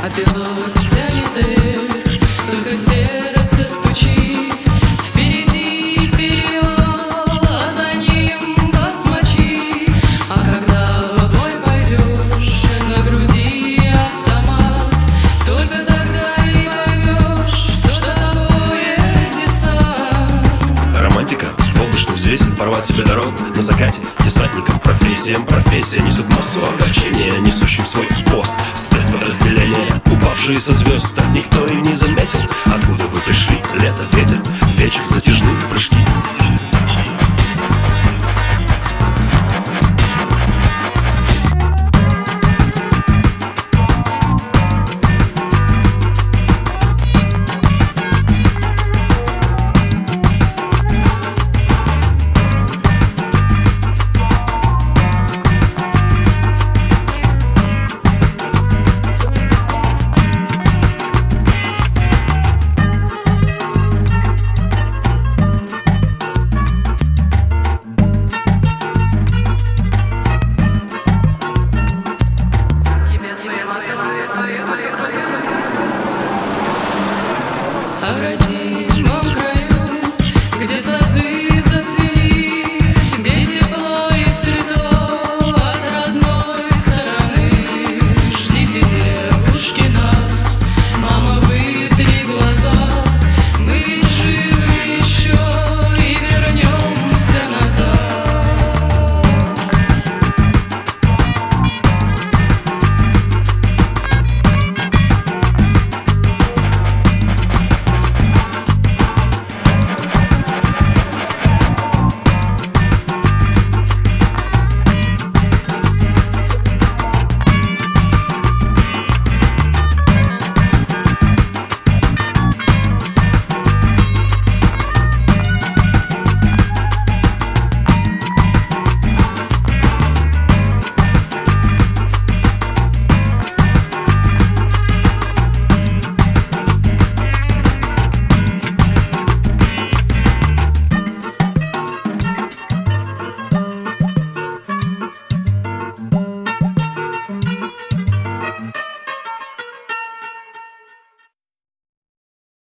а пилот тянет дых. Только сердце стучит, впереди перевал, а за ним басмачи. А когда в бой пойдешь, на груди автомат, только тогда и поймешь, что такое десант. Романтика в облачных взвесит порвать себе дорогу на закате. Десантникам профессия несут массу огорчения, несущим свой пост спецподразделения. Упавшие со звезд, так никто и не заметил, откуда вы пришли. Лето, ветер, вечер, затяжные прыжки.